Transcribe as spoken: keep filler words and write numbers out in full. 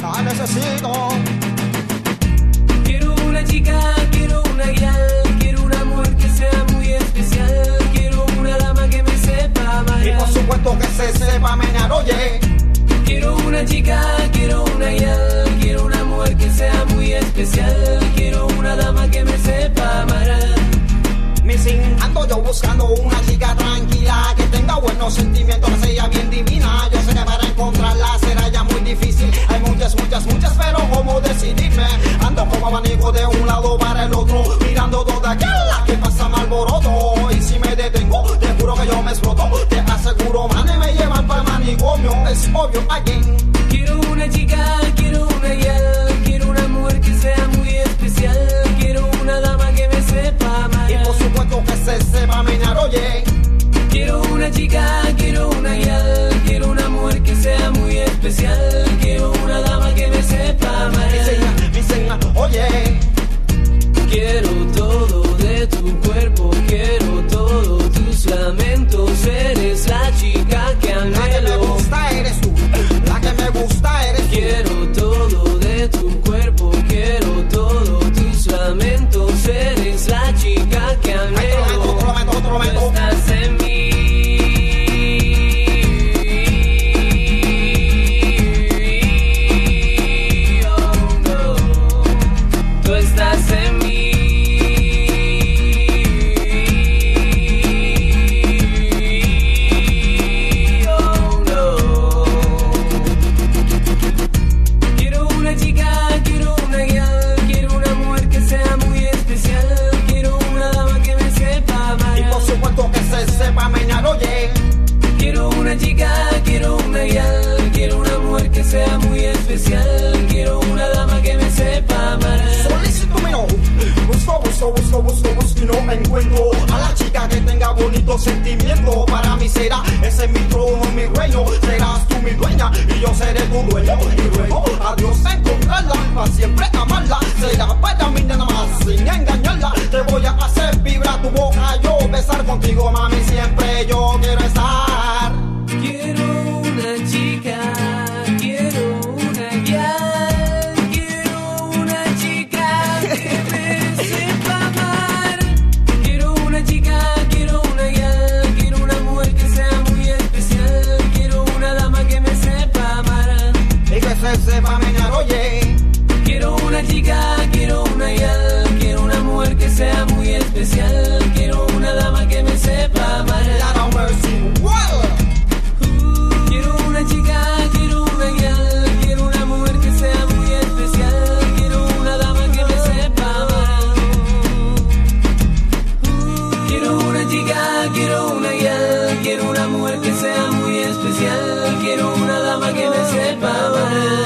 la necesito. Quiero una chica, quiero una guial, quiero una mujer que sea muy especial, quiero una dama que me sepa amar. Y por supuesto que se sepa menear, oye. Quiero una chica, quiero una guial, quiero una mujer que sea muy especial, quiero una dama que me sepa amar. Missing, ando yo buscando una chica tranquila, que tenga buenos sentimientos, que sea bien divina. Yo sé que para encontrarla será ya muy difícil. Hay muchas, muchas, muchas, pero ¿cómo decidirme? Ando como abanico de un lado para el otro, mirando toda aquella que pasa mal alboroto. Y si me detengo, te juro que yo me exploto. Te aseguro, man, y me llevan para el manicomio. Es obvio, again. Quiero una chica, quiero una guial, quiero una mujer que sea muy especial, quiero una dama que me sepa amar. Y por supuesto que se sepa menear, oye. Quiero una chica, quiero una guial, quiero una mujer que sea muy especial, quiero una dama que me sepa amar. Mi seña, mi seña, oye. Quiero todo de tu cuerpo, quiero todo tus lamentos, eres la chica que anhelo. La que me gusta eres tú, la que me gusta eres tú. Quiero todo de tu cuerpo, quiero todo tus lamentos, eres la chica que anhelo. Otro lamento, otro lamento, otro lamento. Tú estás en mí. Oh no, tú estás en mí. Sepa menear, oye. Quiero una chica, quiero una guial, quiero una mujer que sea muy especial, quiero una dama que me sepa amar. Solicito mi no, busco, busco, busco, busco, busco y no encuentro a la chica que tenga bonito sentimiento. Para mí será ese mi trono, mi reino, serás tú mi dueña y yo seré tu dueño. Y luego a Dios encontrarla, para siempre amarla, será para mí nada más sin engañarla. Te voy a hacer vibrar tu boca, yo besar contigo, mami, siempre yo quiero estar. Quiero una chica, quiero una guial, quiero una chica que me sepa amar. Quiero una chica, quiero una guial, quiero una mujer que sea muy especial, quiero una dama que me sepa amar. Y que se sepa menear, oye. Quiero una chica, quiero una guial, quiero una mujer que sea muy especial, quiero una dama que me sepa amar. La mercy, well. Uh, quiero una chica, quiero una guial, quiero una mujer que sea muy especial, quiero una dama que me sepa amar. Uh, quiero una chica, quiero una guial, quiero una mujer que sea muy especial, quiero una dama que me sepa amar.